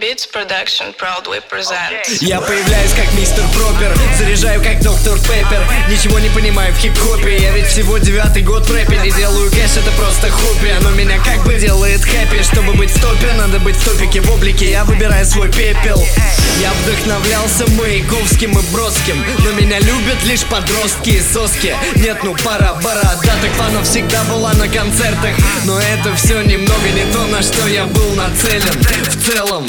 Beats Production proudly present. Я появляюсь как мистер Пропер, заряжаю как доктор Пеппер. Ничего не понимаю в хип-хопе, я ведь всего 9-й год в рэпе. Не делаю кэш, это просто хобби. Оно меня как бы делает хэппи. Чтобы быть в топе, надо быть в топике в облике. Я выбираю свой пепел. Я вдохновлялся Маяковским и Бродским, но меня любят лишь подростки и соски. Нет, ну пора бородатых фанов всегда была на концертах. Но это все немного не то, на что я был нацелен. В целом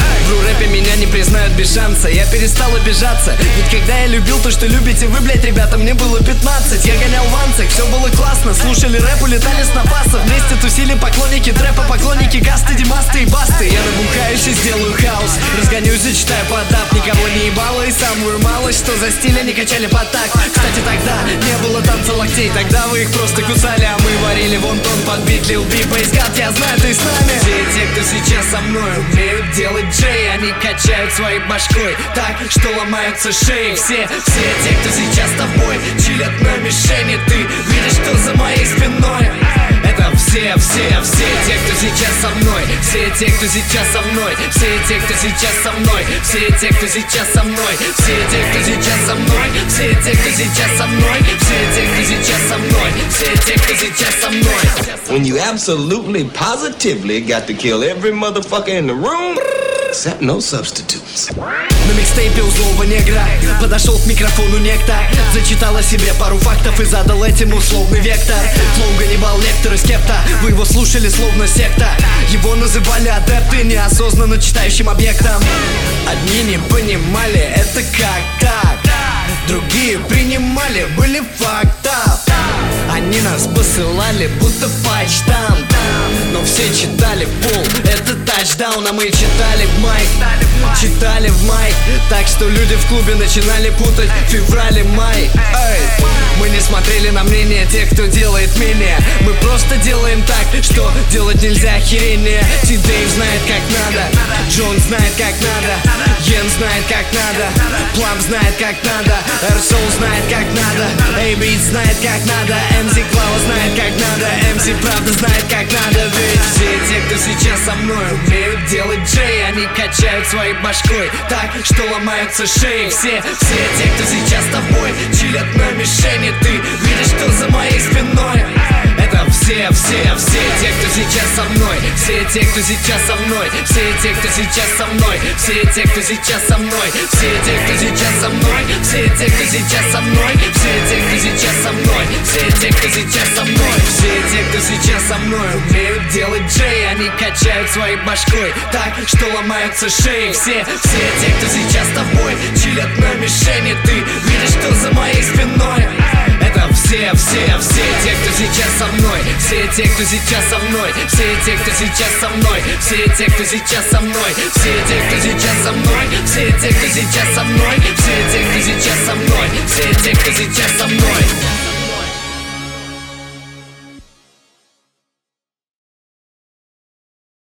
в рэпе меня не признают без шанса. Я перестал обижаться, ведь когда я любил то, что любите вы, блять, ребята, мне было 15. Я гонял в анцах, все было классно. Слушали рэп, улетали с напаса. Вместе тусили поклонники трэпа, поклонники Касты, Димасты и Басты. Я набухаюсь и сделаю хаос, разгонюсь и читаю подап. Никого не ебало и самую малость, что за стиль они качали по так. Кстати, тогда не было танца локтей, тогда вы их просто кусали, а мы варили вон тон под бит Lil B, Бейскат, я знаю, ты с нами. Все те, кто сейчас со мной, умеют делать джей. Они качают своей башкой так, что ломаются шеи. Все те, кто сейчас с тобой, чилят на мишени. Ты видишь, что за моей спиной. Это все те, кто сейчас со мной. Все те, кто сейчас со мной. Все те, кто сейчас со мной. Все те, кто сейчас со мной. Все те, кто сейчас со мной. Все те, кто сейчас со мной. Все те, кто сейчас со мной. Все те, кто сейчас со мной. When you absolutely, positively got to kill every motherfucker in the room, except no substitutes. На микстейпе у злого негра подошел к микрофону некто, зачитал о себе пару фактов и задал этим условный вектор. Флоу Ганнибал, Лектор и Скепта, вы его слушали словно секта. Его называли адепты неосознанно читающим объектом. Одни не понимали, это как так, другие принимали, были фактов. Они нас посылали, будто почтам, но все читали пол, это тачдаун. А мы читали в майк, читали в майк. Так что люди в клубе начинали путать февраль и май. Мы не смотрели на мнение тех, кто делает менее. Мы просто делаем так, что делать нельзя охерение. Ти-Дейв знает как надо, Джон знает как надо, Йен знает как надо, Пламп знает как надо, Эрсол знает как надо, A-Beat знает как надо, МС Клава знает как надо, МС Правда знает как надо. Ведь все те, кто сейчас со мной, умеют делать джей. Они качают своей башкой так, что ломаются шеи. Все те, кто сейчас с тобой, чилят на мишени. Ты видишь, что за моей спиной. Это все те, кто сейчас со мной. Все те, кто сейчас со мной. Все те, кто сейчас со мной. Все те, кто сейчас со мной. Все те, кто сейчас со мной. Все те, кто сейчас со мной. Все те, кто сейчас со мной. Все те, кто сейчас со мной. Все те, кто сейчас со мной, умеют делать джей. Они качают своей башкой так, что ломаются шеи. Все те, кто сейчас с тобой, чилят на мишени. Ты видишь, что за моей спиной. Это все те, кто сейчас со мной. Все те, кто сейчас со мной. Все те, кто сейчас со мной. Все те, кто сейчас со мной. Все те, кто сейчас со мной. Все те, кто сейчас со мной. Все те, кто сейчас со мной. Все те, кто сейчас со мной.